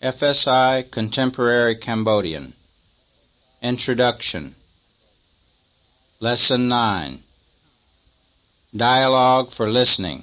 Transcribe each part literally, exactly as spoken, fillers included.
F S I Contemporary Cambodian Introduction Lesson nine Dialogue for Listening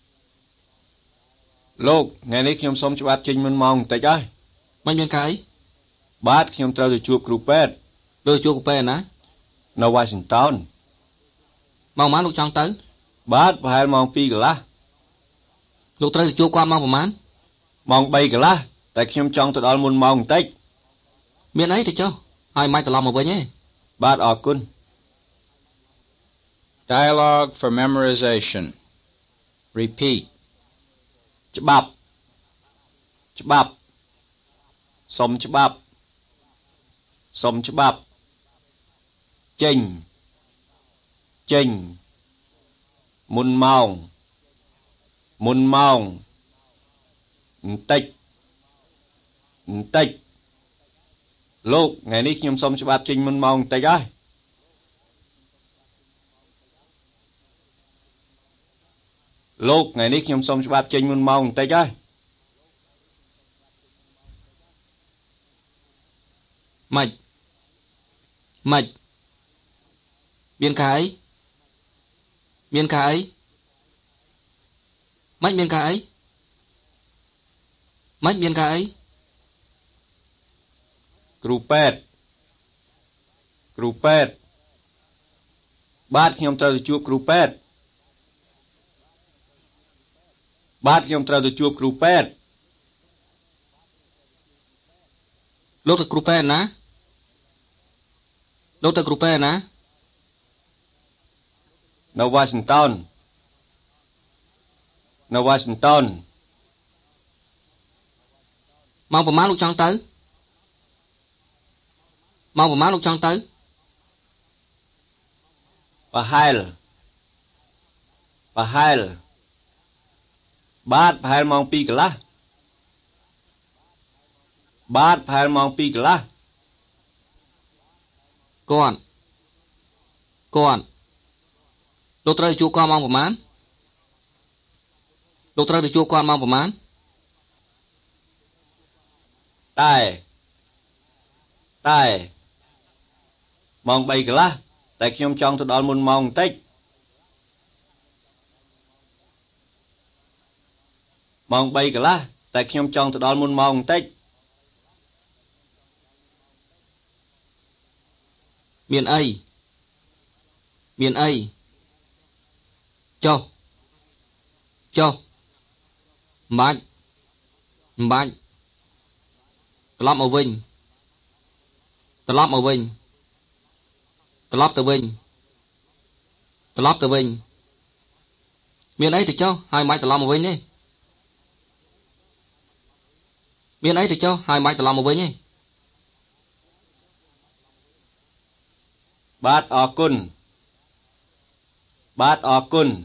លោកថ្ងៃនេះខ្ញុំសូមច្បាប់ចេញមុនម៉ោងបន្តិចហើយមិនមានកាយបាទខ្ញុំត្រូវទៅជួបគ្រូពេទ្យទៅជួបគ្រូពេទ្យណានៅ Washington ម៉ោងប៉ុន្មានលោកចង់ទៅបាទប្រហែលម៉ោងពីរកន្លះលោកត្រូវទៅជួបគាត់ម៉ោងប៉ុន្មានម៉ោងបីកន្លះតែខ្ញុំចង់ទៅដល់មុនម៉ោងបន្តិចមានអីទៅចុះហើយមិនត្រឡប់មកវិញទេបាទអរគុណ Dialogue for Memorization Repeat ច្បាប់ច្បាប់សុំច្បាប់សុំច្បាប់ចេញចេញមុនម៉ោងមុនម៉ោងបន្តិចបន្តិចលោកថ្ងៃនេះខ្ញុំសុំច្បាប់ចេញមុនម៉ោងបន្តិចហើយលោកថ្ងៃនេះខ្ញុំសុំច្បាប់ចេញមុនម៉ោងបន្តិចហើយម៉េចម៉េចមានកាយមានកាយម៉េចមានកាយម៉េចមានកាយគ្រូពេទ្យគ្រូពេទ្យបាទខ្ញុំត្រូវទៅជួបគ្រូពេទ្យបាទខ្ញុំត្រូវទៅជួបគ្រូពេទ្យលោកទៅគ្រូពេទ្យណាលោកទៅគ្រូពេទ្យណានៅ Washington នៅ Washington ម៉ោងប្រហែលលោកចង់ទៅម៉ោងប្រហែលលោកចង់ទៅប្រហែលប្រហែលបាទប្រហែលម៉ោងពីរកន្លះបាទប្រហែលម៉ោងពីរកន្លះគាត់គាត់លោកត្រូវជួបគាត់ម៉ោងប្រហែលលោកត្រូវទៅជួបគាត់ម៉ោងប្រហែលតែតែម៉ោងបីកន្លះតែខ្ញុំចង់ទៅដល់មុនម៉ោងបន្តិចម៉ោងបីកន្លះតែខ្ញុំចង់ទៅដល់មុនម៉ោងបន្តិចមានអីមានអីចុះចុះមិនបាច់មិនបាច់ត្រឡប់មកវិញត្រឡប់មកវិញត្រឡប់ទៅវិញត្រឡប់ទៅវិញមានអីទៅចុះហើយមិនត្រឡប់មកវិញទេមានអីទៅចុះហើយមិនត្រឡប់មកវិញទេបាទអរគុណបាទអរគុណ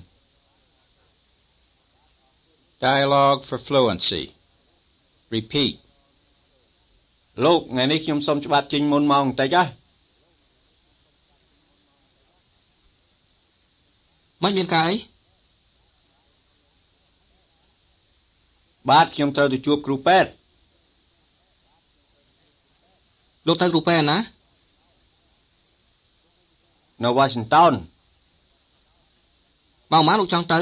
Dialogue for Fluency Repeat លោកថ្ងៃនេះខ្ញុំសុំច្បាប់ចេញមុនម៉ោងបន្តិចហ៎មិនមានការអីបាទខ្ញុំត្រូវទៅជួបគ្រូពេទ្យលោកទៅគ្រូពេទ្យណានៅ Washington ម៉ោងប៉ុន្មានលោកចង់ទៅ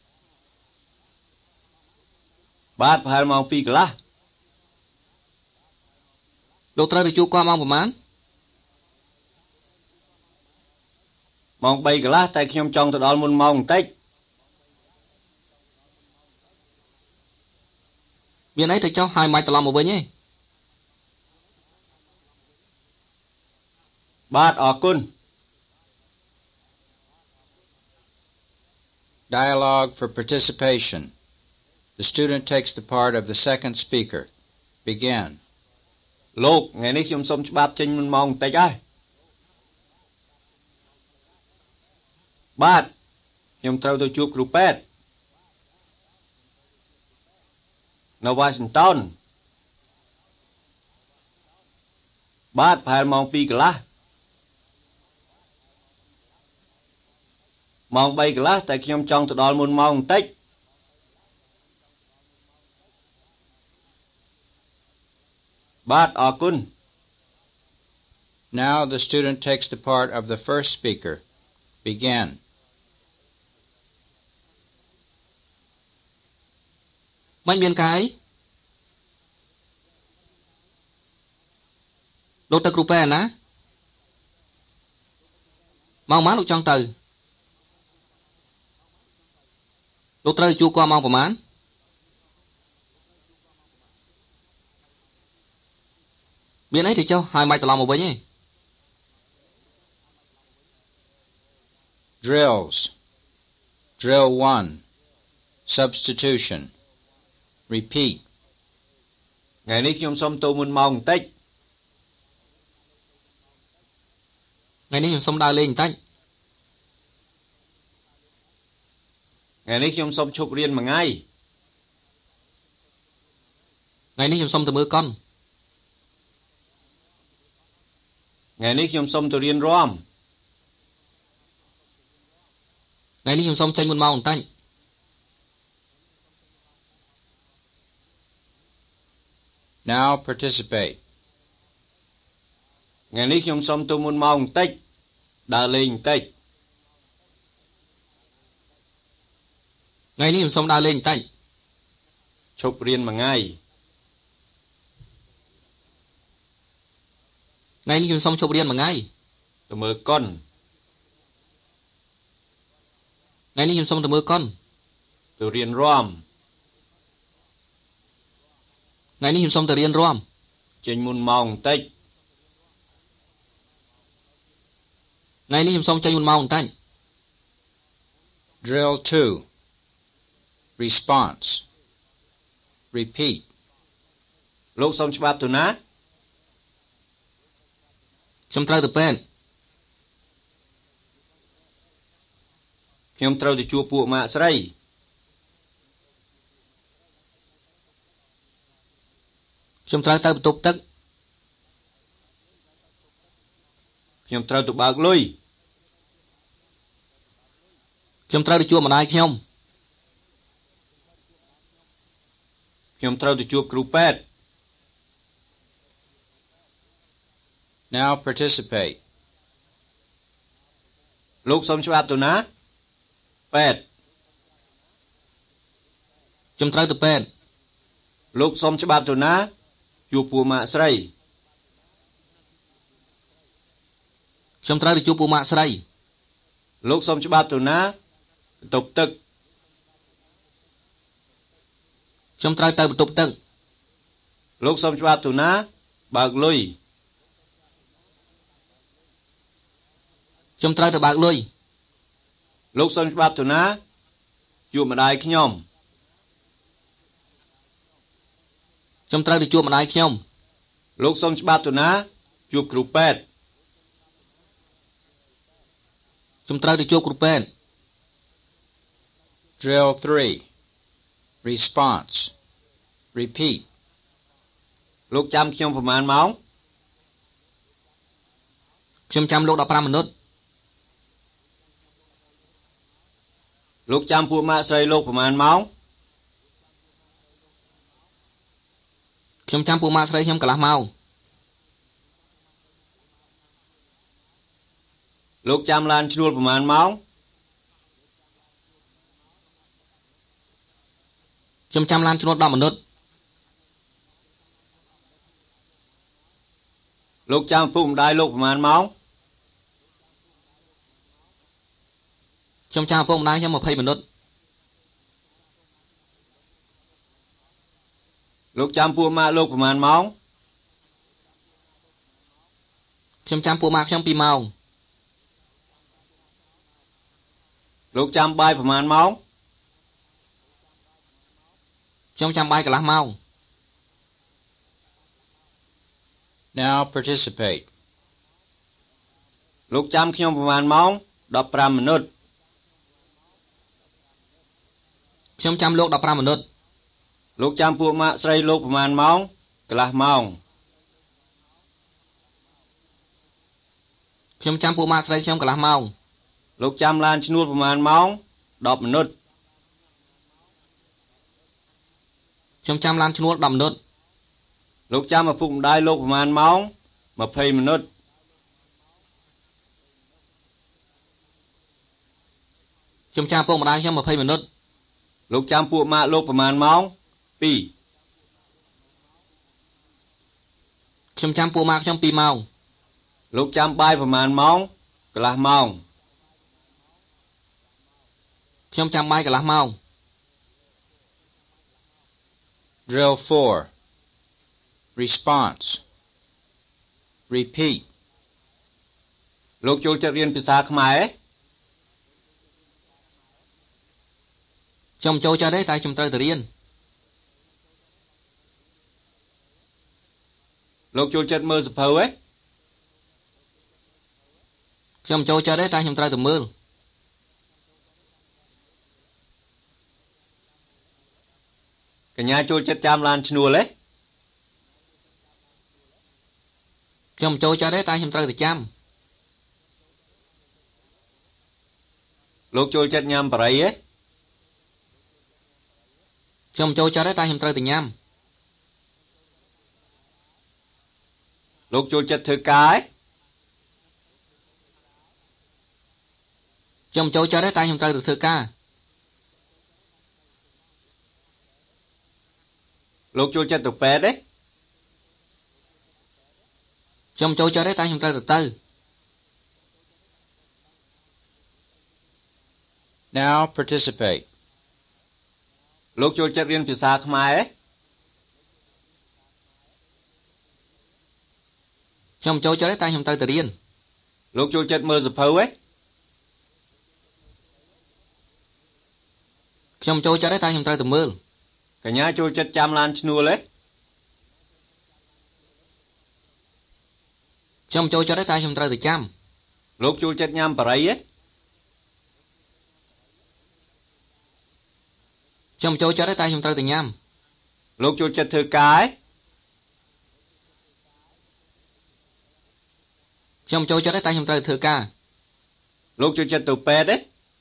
បាទប្រហែលម៉ោងពីរកន្លះលោកត្រូវទៅជួបគាត់ម៉ោងប្រហែលម៉ោងបីកន្លះតែខ្ញុំចង់ទៅដល់មុនម៉ោងបន្តិចមានអីទៅចុះហើយមិនត្រឡប់មកវិញទេបាទអរគុណ Dialogue for Participation The student takes the part of the second speaker. Begin. លោកថ្ងៃនេះខ្ញុំសូមច្បាប់ចេញមុនម៉ោងបន្តិចហើយបាទខ្ញុំត្រូវទៅជួបគ្រូពេទ្យនៅ Washington បាទប្រហែលម៉ោងពីរកន្លះម៉ោងបីកន្លះតែខ្ញុំចង់ទៅដល់មុនម៉ោងបន្តិចបាទអរគុណ Now the student takes the part of the first speaker. Begin. មិនមានកាយលោកទៅគ្រូពេទ្យណាម៉ោងម៉ានលោកចង់ទៅលោកត្រូវជួបគាត់ម៉ោងប្រហែលមានអីទៅចុះហើយមិនត្រឡប់មកវិញទេ Drills. Drill one. Substitution. Repeat. ថ្ងៃនេះខ្ញុំសុំទៅមុនម៉ោងបន្តិចថ្ងៃនេះខ្ញុំសុំដើរលេងបន្តិចថ្ងៃនេះខ្ញុំសុំឈប់រៀនមួយថ្ងៃថ្ងៃនេះខ្ញុំសុំទៅមើលកុនថ្ងៃនេះខ្ញុំសុំទៅរៀនរាំថ្ងៃនេះខ្ញុំសុំចេញមុនម៉ោងបន្តិច Now participate. ថ្ងៃនេះខ្ញុំសុំទៅមុនម៉ោងបន្តិចដើរលេងបន្តិចថ្ងៃនេះខ្ញុំសុំដើរលេងបន្តិចឈប់រៀនមួយថ្ងៃថ្ងៃនេះខ្ញុំសុំឈប់រៀនមួយថ្ងៃទៅមើលកុនថ្ងៃនេះខ្ញុំសុំទៅមើលកុនទៅរៀនរាំថ្ងៃនេះខ្ញុំសុំទៅរៀនរាំចេញមុនម៉ោងបន្តិចថ្ងៃនេះខ្ញុំសុំចេញមុនម៉ោងបន្តិច Drill two. Response. Repeat. លោកសុំច្បាប់ទៅណាខ្ញុំត្រូវទៅពេទ្យខ្ញុំត្រូវទៅជួបពួកម៉ាក់ស្រីខ្ញុំត្រូវទៅបន្ទប់ទឹកខ្ញុំត្រូវទៅបើកលុយខ្ញុំត្រូវទៅជួបម្ដាយខ្ញុំខ្ញុំត្រូវទៅជួបគ្រូពេទ្យ Now participate. លោកសុំច្បាប់ទៅណាពេទ្យខ្ញុំត្រូវទៅពេទ្យលោកសុំច្បាប់ទៅណាជួបពួកម៉ាក់ស្រីខ្ញុំត្រូវទៅជួបពួកម៉ាក់ស្រីលោកសុំច្បាប់ទៅណាបន្ទប់ទឹកខ្ញុំត្រូវទៅបន្ទប់ទឹកលោកសុំច្បាប់ទៅណាបើកលុយខ្ញុំត្រូវទៅបើកលុយលោកសុំច្បាប់ទៅណាជួបម្ដាយខ្ញុំខ្ញុំត្រូវទៅជួបម្ដាយខ្ញុំលោកសុំច្បាប់ទៅណាជួបគ្រូពេទ្យខ្ញុំត្រូវទៅជួបគ្រូពេទ្យ Drill three. Response. Repeat. លោកចាំខ្ញុំប្រហែលម៉ោងខ្ញុំចាំលោកដប់ប្រាំមិនិតលោកចាំពួកម៉ាក់ស្រីលោកប្រហែលម៉ោងខ្ញុំចាំពួកម៉ាក់ស្រីខ្ញុំកន្លះម៉ោងលោកចាំឡានឈ្នួលប្រហែលម៉ោងខ្ញុំចាំឡានឈ្នួលដប់មិនិតលោកចាំឪពុកម្ដាយលោកប្រហែលម៉ោងខ្ញុំចាំឪពុកម្ដាយខ្ញុំยี่สิบមិនិតលោកចាំពួកម៉ាក់លោកប្រហែលម៉ោងខ្ញុំចាំពួកម៉ាក់ខ្ញុំtwoម៉ោងលោកចាំបាយប្រហែលម៉ោងខ្ញុំចាំបាយកន្លះម៉ោង Now participate. លោកចាំខ្ញុំប្រហែលម៉ោងដប់ប្រាំមិនិតខ្ញុំចាំលោកដប់ប្រាំមិនិតលោកចាំពួកម៉ាក់ស្រីលោកប្រហែលម៉ោងកន្លះម៉ោងខ្ញុំចាំពួកម៉ាក់ស្រីខ្ញុំកន្លះម៉ោងលោកចាំឡានឈ្នួលប្រហែលម៉ោងដប់មិនិតខ្ញុំចាំឡានឈ្នួលដប់មិនិតលោកចាំឪពុកម្ដាយលោកប្រហែលម៉ោងยี่สิบមិនិតខ្ញុំចាំពុកម្ដាយខ្ញុំยี่สิบមិនិតលោកចាំពួកម៉ាក់លោកប្រហែលម៉ោងtwo ខ្ញុំចាំពួកម៉ាក់ខ្ញុំtwoម៉ោងលោកចាំបាយប្រហែលម៉ោងកន្លះម៉ោងខ្ញុំចាំបាយកន្លះម៉ោង Drill four. Response. Repeat. លោកចូលចិត្តរៀនភាសាខ្មែរខ្ញុំចូលចិត្តទេតែខ្ញុំត្រូវទៅរៀនលោកចូលចិត្តមើលសភៅទេខ្ញុំចូលចិត្តទេតែខ្ញុំត្រូវទៅមើលកញ្ញាចូលចិត្តចាំឡានឈ្នួលទេខ្ញុំចូលចិត្តទេតែខ្ញុំត្រូវទៅចាំលោកចូលចិត្តញ៉ាំបារីទេខ្ញុំចូលចិត្តទេតែខ្ញុំត្រូវទៅញ៉ាំលោកចូលចិត្តធ្វើការទេខ្ញុំចូលចិត្តទេតែខ្ញុំត្រូវទៅធ្វើការលោកចូលចិត្តទៅពេទ្យទេខ្ញុំចូលចិត្តទេតែខ្ញុំត្រូវទៅទៅ Now participate. លោកចូលចិត្តរៀនភាសាខ្មែរទេខ្ញុំចូលចិត្តទេតែខ្ញុំត្រូវទៅរៀនលោកចូលចិត្តមើលសភៅទេខ្ញុំចូលចិត្តទេតែខ្ញុំត្រូវទៅមើលកញ្ញាចូលចិត្តចាំឡានឈ្នួលទេខ្ញុំចូលចិត្តទេតែខ្ញុំត្រូវទៅចាំលោកចូលចិត្តញ៉ាំបារីទេខ្ញុំចូលចិត្តទេតែខ្ញុំត្រូវទៅញ៉ាំលោកចូលចិត្តធ្វើការទេខ្ញុំចូលចិត្តទេតែខ្ញុំត្រូវធ្វើការលោកចូលចិត្តទៅពេទ្យទេ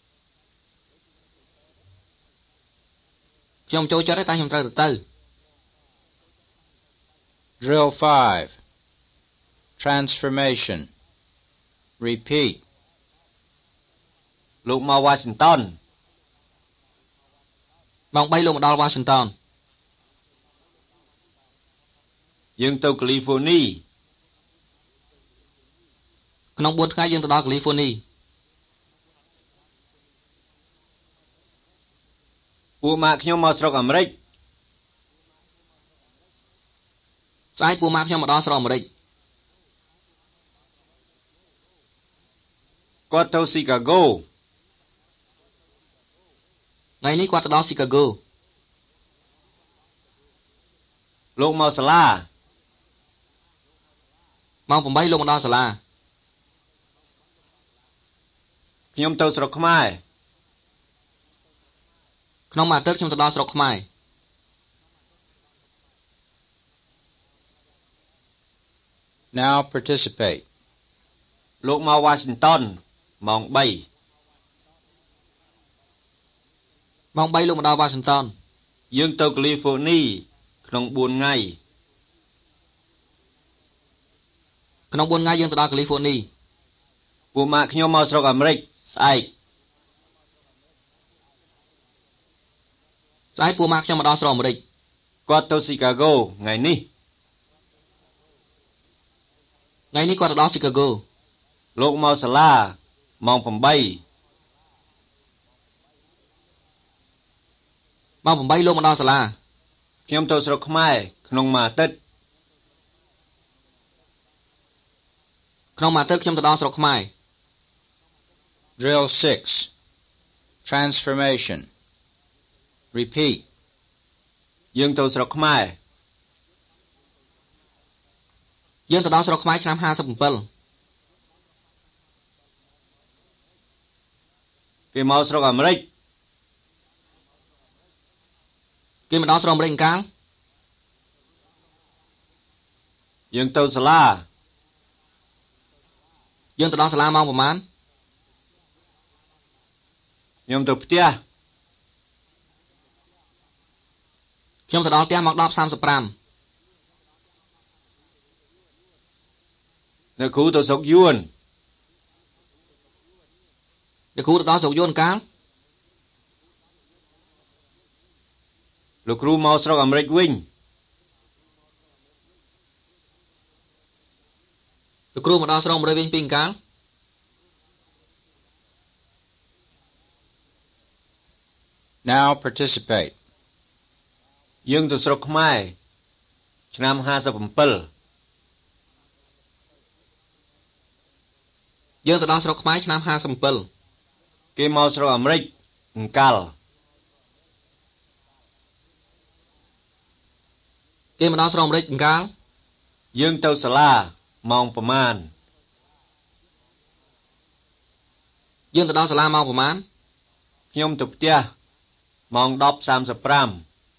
ខ្ញុំចូលចិត្តទេតែខ្ញុំត្រូវទៅទៅ Drill five. Transformation. Repeat. លោកមក Washington ម៉ោង3លោកមកដល់ Washington យើងទៅ California ក្នុងfourថ្ងៃយើងទៅដល់ California ពួកម៉ាក់ខ្ញុំមកស្រុកអាមេរិកស្អែកពួកម៉ាក់ខ្ញុំមកដល់ស្រុកអាមេរិកគាត់ទៅ Chicago ថ្ងៃនេះគាត់ទៅដល់ Chicago លោកមកសាលាម៉ោងeightលោកមកដល់សាលាខ្ញុំទៅស្រុកខ្មែរក្នុងមួយអាទិត្យខ្ញុំទៅដល់ស្រុកខ្មែរ Now participate. លោកមក Washington ម៉ោងthree ម៉ោងthreeលោកមកដល់ Washington យើងទៅ California ក្នុងfourថ្ងៃក្នុងfourថ្ងៃយើងទៅដល់ California ពួកម៉ាក់ខ្ញុំមកស្រុកអាមេរិកស្អែកស្អែកពួកម៉ាក់ខ្ញុំមកដល់ស្រុកអាមេរិកគាត់ទៅ Chicago ថ្ងៃនេះថ្ងៃនេះគាត់ទៅដល់ Chicago លោកមកសាលាម៉ោងeight ម៉ោងeightលោកមកដល់សាលាខ្ញុំទៅស្រុកខ្មែរក្នុងមួយអាទិត្យក្នុងមួយអាទិត្យខ្ញុំទៅដល់ស្រុកខ្មែរ Drill six. Transformation. Repeat. យើងទៅស្រុកខ្មែរយើងទៅដល់ស្រុកខ្មែរឆ្នាំfifty-seven គេមកស្រុកអាមេរិកគេមកដល់ស្រុកអាមេរិកកាលយើងទៅសាលាយើងទៅដល់សាលាម៉ោងប្រហែលខ្ញុំទៅផ្ទះខ្ញុំទៅដល់ផ្ទះម៉ោងten thirty-five Nè cú tôi sốc yuan. Để khu đó sốc yuan cá. Lục cú mau sốc Americ Wing. Để khu mà đó sốc Americ Wing pin cá. Now participate. Dương tôi sốc Khmer.ឆ្នាំห้าสิบเจ็ด Dương từ đó sốc Khmerឆ្នាំห้าสิบเจ็ดគេមកស្រុកអាមេរិកអង្កលគេមកដល់ស្រុកអាមេរិកអង្កលយើងទៅសាលាម៉ោងប្រមាណយើងទៅដល់សាលាម៉ោងប្រមាណខ្ញុំទៅផ្ទះម៉ោង ដប់សាមសិបប្រាំ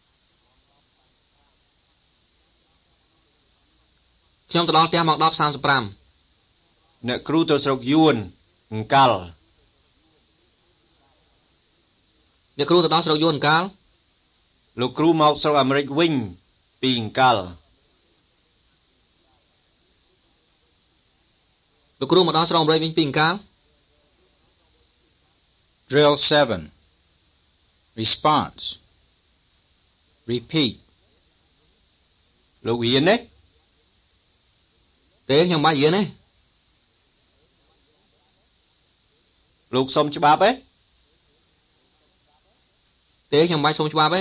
ខ្ញុំទៅដល់ផ្ទះម៉ោង ដប់សាមសិបប្រាំអ្នកគ្រូទៅស្រុកយួនអង្កលអ្នកគ្រូទៅដល់ស្រុកយួនអង្កលលោកគ្រូមកស្រុកអាមេរិកវិញពីអង្កលលោកគ្រូមកដល់ស្រុកអាមេរិកវិញពីអង្កល Drill seven. Response. Repeat. លោកហ៊ានទេទេខ្ញុំមិនបាច់រៀនទេលោកសុំច្បាប់ទេទេខ្ញុំមិនបាច់សុំច្បាប់ទេ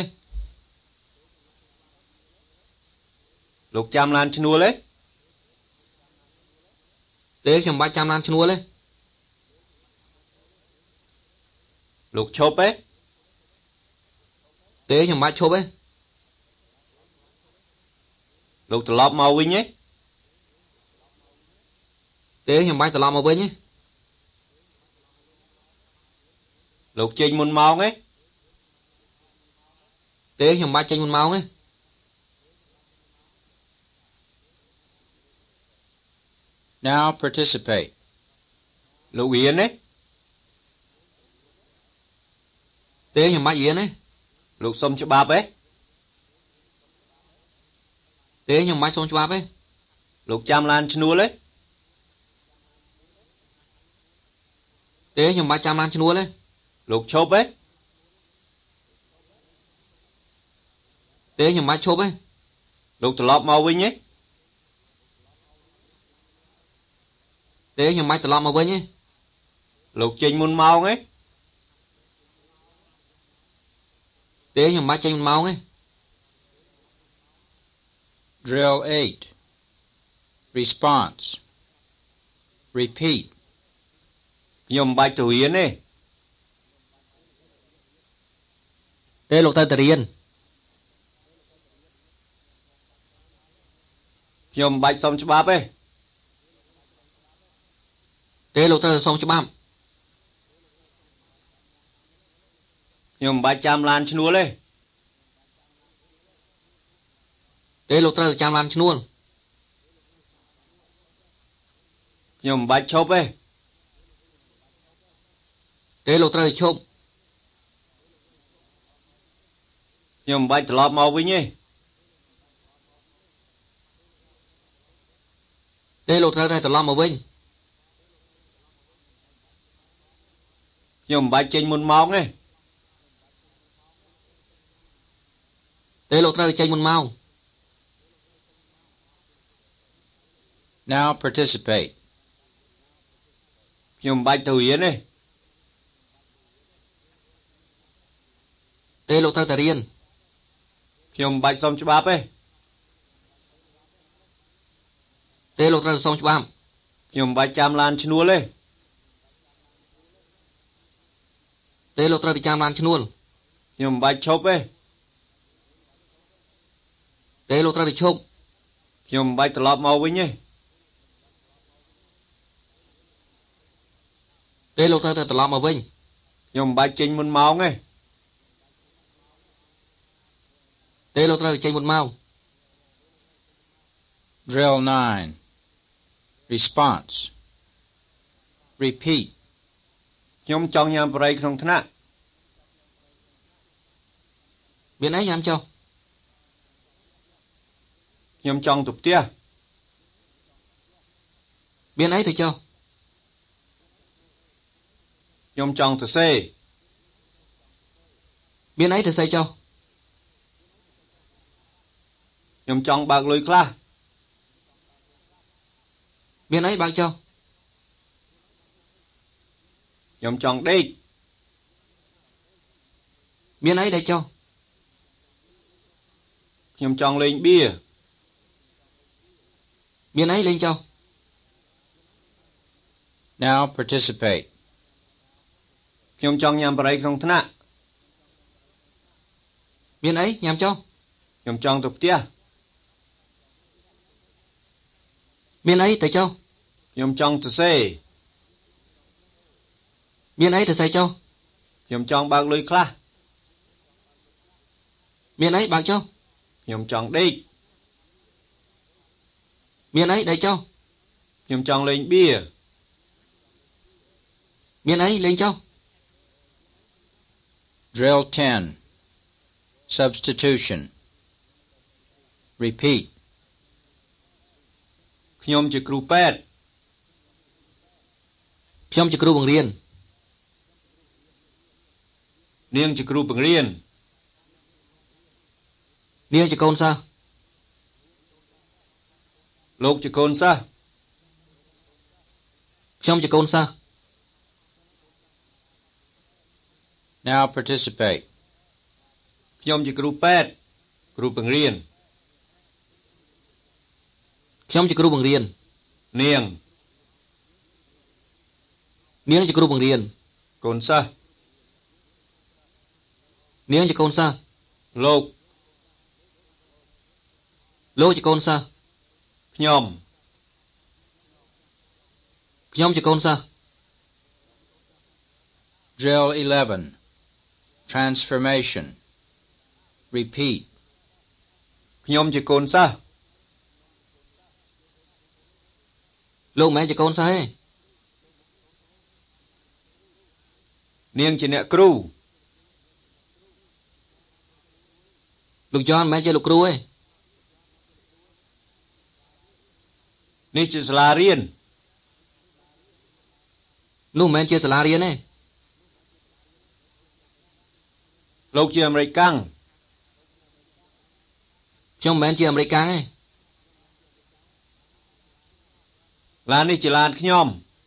លោកចាំឡានឈ្នួលទេទេខ្ញុំមិនបាច់ចាំឡានឈ្នួលទេលោកឈប់ទេទេខ្ញុំមិនបាច់ឈប់ទេលោកត្រឡប់មកវិញទេទេខ្ញុំមិនបាច់ត្រឡប់មកវិញទេលោកចេញមុនម៉ោងទេទេខ្ញុំមិនបាច់ចេញមុនម៉ោងទេ Now participate. លោកហ៊ានទេទេខ្ញុំមិនបាច់រៀនទេលោកសុំច្បាប់ទេទេខ្ញុំមិនបាច់សុំច្បាប់ទេលោកចាំឡានឈ្នួលទេទេខ្ញុំមិនបាច់ចាំឡានឈ្នួលទេលោកឈប់ទេទេខ្ញុំមិនបាច់ឈប់ទេលោកត្រឡប់មកវិញទេទេខ្ញុំមិនបាច់ត្រឡប់មកវិញទេលោកចេញមុនម៉ោងទេទេខ្ញុំមិនបាច់ចេញមុនម៉ោងទេ Drill eight. Response. Repeat. ខ្ញុំមិនបាច់ទៅរៀនទេទេលោកទៅតែរៀនខ្ញុំមិនបាច់សុំច្បាប់ទេទេលោកទៅសុំច្បាប់ខ្ញុំមិនបាច់ចាំឡានឈ្នួលទេទេលោកត្រូវចាំឡានឈ្នួលខ្ញុំមិនបាច់ឈប់ទេទេលោកត្រូវឈប់ខ្ញុំមិនបាច់ត្រឡប់មកវិញទេទេលោកត្រូវតែត្រឡប់មកវិញខ្ញុំមិនបាច់ចេញមុនម៉ោងទេទេលោកត្រូវចេញមុនម៉ោង Now participate. ខ្ញុំមិនបាច់ទៅរៀនទេទេលោកត្រូវតែរៀនខ្ញុំមិនបាច់សុំច្បាប់ទេទេលោកត្រូវសុំច្បាប់ខ្ញុំមិនបាច់ចាំឡានឈ្នួលទេទេលោកត្រូវតែចាំឡានឈ្នួលខ្ញុំមិនបាច់ឈប់ទេទេលោកត្រូវតែឈប់ខ្ញុំមិនបាច់ត្រឡប់មកវិញទេទេលោកត្រូវតែត្រឡប់មកវិញខ្ញុំមិនបាច់ចេញមុនម៉ោងទេទេលោកត្រូវតែចេញមុនម៉ោង Drill nine. Response. Repeat. ខ្ញុំចង់ញ៉ាំប្រៃក្នុងថ្នាក់មានអីញ៉ាំចុះខ្ញុំចង់ទៅផ្ទះ Biên ấy thầy cho. Nhôm trong từ C. Biên ấy thầy xây cho. Nhôm trong bạc lùi khla. Biên ấy bác cho. Nhôm trong đi. Biên ấy để cho. Nhôm trong lên bia. Biên ấy lên cho. Now participate. Nhôm trong nhằm bày trong thân ạ. Biên ấy nhằm cho. Nhôm trong tục tia. Biên ấy thầy cho. Nhôm trong từ C. Biên ấy thầy xây cho. Nhôm trong bạc lùi khla. Biên ấy bác cho. Nhôm trong đi. Biên ấy để cho. Nhôm trong lên bia. Biên ấy lên cho. Drill ten. Substitution. Repeat. ខ្ញុំជាគ្រូពេទ្យខ្ញុំជាគ្រូបង្រៀននាងជាគ្រូបង្រៀននាងជាកូនសិស្សលោកជាកូនសិស្សខ្ញុំជាកូនសិស្ស Now participate. ខ្ញុំជាគ្រូពេទ្យគ្រូបង្រៀនខ្ញុំជាគ្រូបង្រៀននាងនាងជាគ្រូបង្រៀនកូនសិស្សនាងជាកូនសិស្សលោកលោកជាកូនសិស្សខ្ញុំខ្ញុំជាកូនសិស្ស Drill eleven. Transformation. Repeat. ខ្ញុំជាកូនសិស្សលោកមិនមែនជាកូនសិស្សទេនាងជាអ្នកគ្រូលោកយ៉នមិនមែនជាលោកគ្រូទេនេះជាសាលារៀននោះមិនមែនជាសាលារៀនទេលោកជាអាមេរិកាំងខ្ញុំមិនមែនជាអាមេរិកាំងទេឡាននេះជាឡានខ្ញុំ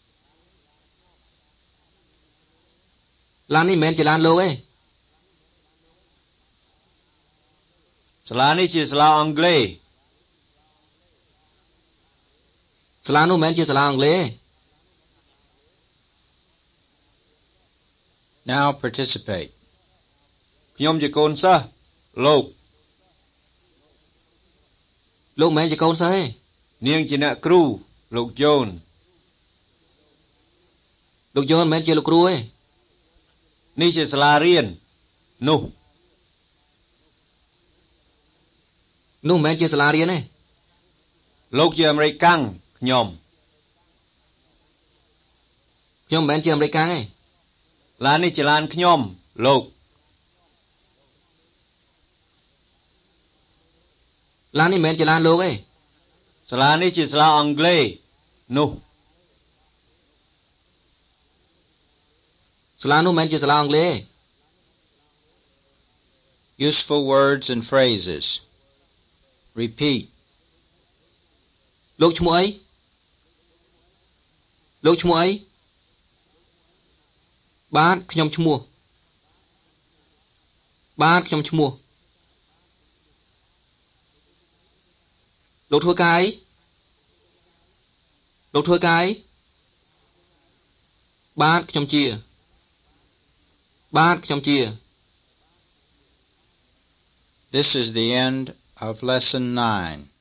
ឡាននេះមិនមែនជាឡានលោកទេសាលានេះជាសាលាអង់គ្លេសសាលានោះមិនមែនជាសាលាអង់គ្លេសទេ Now participate. ខ្ញុំជាកូនសិស្សលោកលោកមិនមែនជាកូនសិស្សទេនាងជាអ្នកគ្រូលោកយ៉ូនលោកយ៉នមិនមែនជាលោកគ្រូទេនេះជាសាលារៀននោះនោះមិនមែនជាសាលារៀនទេលោកជាអាមេរិកាំងខ្ញុំខ្ញុំមិនមែនជាអាមេរិកាំងទេឡាននេះជាឡានខ្ញុំលោកឡាននេះមិនមែនជាឡានលោកទេសាលានេះជាសាលាអង់គ្លេសនោះសាលានោះមិនមែនជាសាលាអង់គ្លេសទេ Useful words and phrases. Repeat. លោកឈ្មោះអី លោកឈ្មោះអី បាទខ្ញុំឈ្មោះ បាទខ្ញុំឈ្មោះ លោកធ្វើការអី លោកធ្វើការអី បាទខ្ញុំជា បាទខ្ញុំជា This is the end of lesson nine.